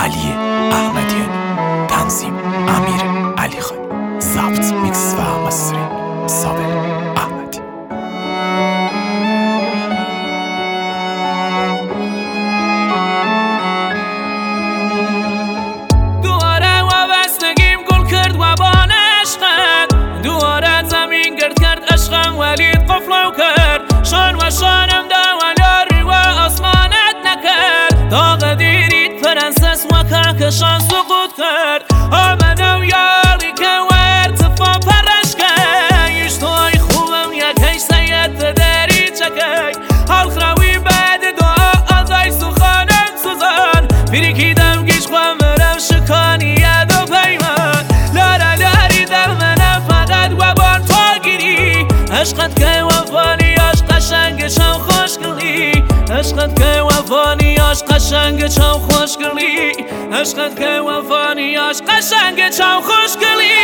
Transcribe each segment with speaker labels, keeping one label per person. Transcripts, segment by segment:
Speaker 1: علی احمدیانی، تنظیم امیر علی خانی، ضبط میکس و مسترینگ صابر احمدی.
Speaker 2: دواره وابستگیم گل کرد و بان عشقت، دواره زمین گرد کرد عشقم ولید قفلو کرد، شان و شانم دوالاری و آسمانت نکرد، داغ دیرید فرانسس و کهکشان سقوط کرد، آمدم یاری که ارتفاع پرش کرد، یشتوی خوبم یکی سید داری چکی، حال خراوی بعد دعا آزای سخانم سوزان، بریکیدم گیش خوامرم شکانی ید و پیمان، لارا لاری در منم فقط و بان تو گیری، عشقت که وفانیاش قشنگ چم خوشگلی، عشقت که وفانیاش قشنگ چم خوشگلی، عشقت که وفانیاش قشنگ چم خوشگلی.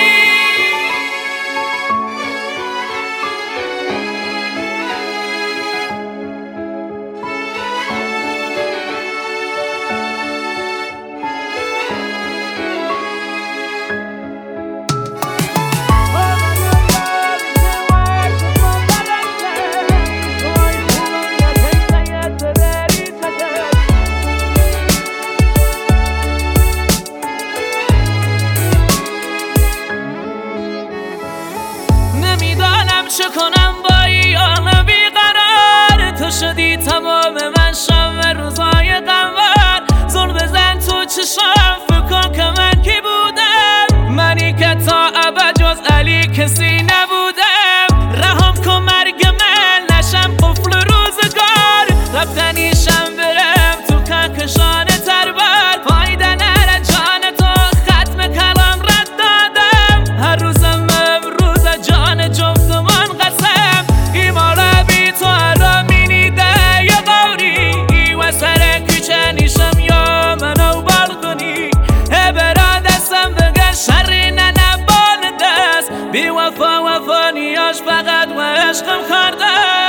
Speaker 2: نمیدانم چه کنم با ایام بیقرار، تو شدی تمام من شب روزای غمبار، زل بزن تو چشم فکر کن که من کی بودم، منی که تا ابد جز علی کسی نبودم، رحم کن مرگ من نشم قفل روزگار، رفتنیشم برم تو کهکشان تربر، فایده نره جان تو ختم کلام رد دادم، هر روزم امروز جان جفتمان قسم، ایمالا بی تو ارامینی ده یا قوری، و سر کوچه نیشم یا منو بالکنی، برا دستم بگن شری ننبال دست، بی وفا وفانیاش فقط و عشقم کرده.